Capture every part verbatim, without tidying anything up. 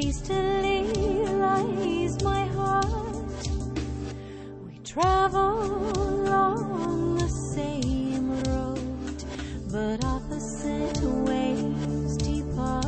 easterly lies my heart. We travel along the same road, but opposite ways depart.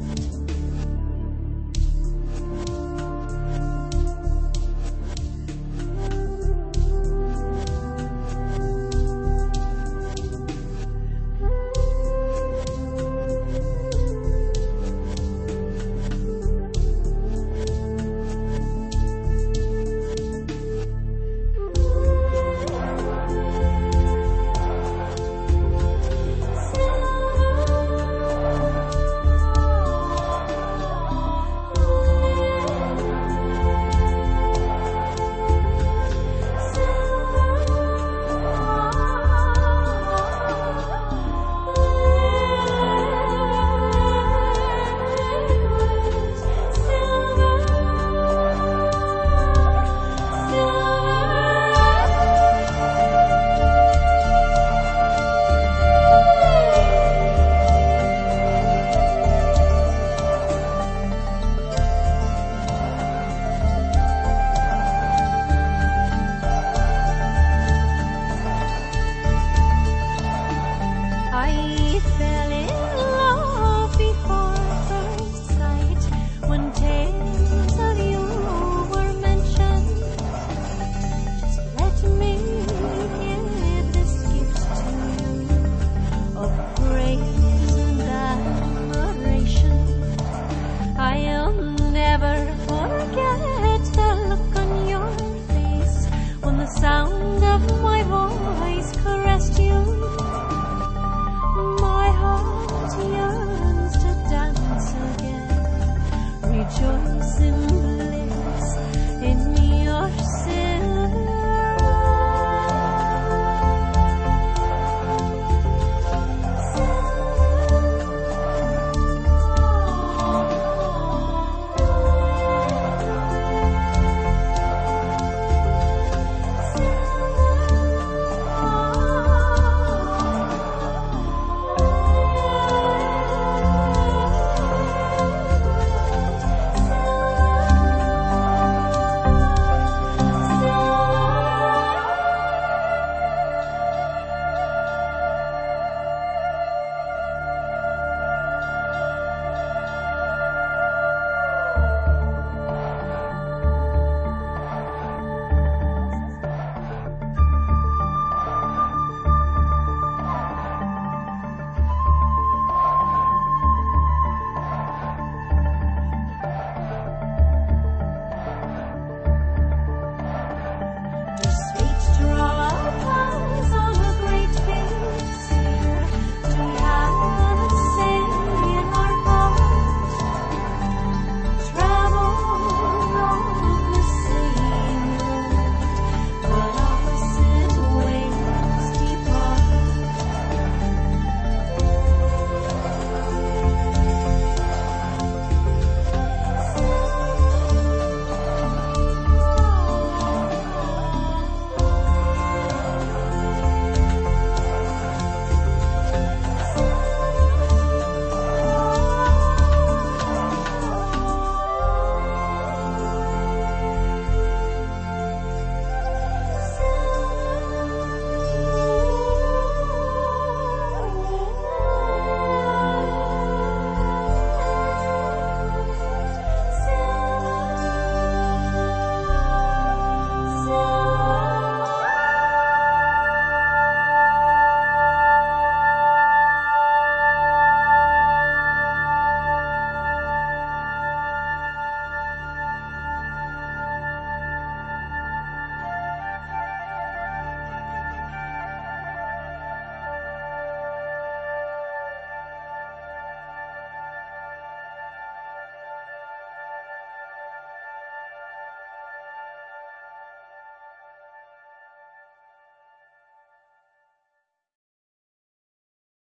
I fell in love before first sight when tales of you were mentioned. Just let me give this gift to you of praise and admiration. I'll never forget the look on your face when the sound of my voice caressed you. My heart yearns to dance again, rejoice in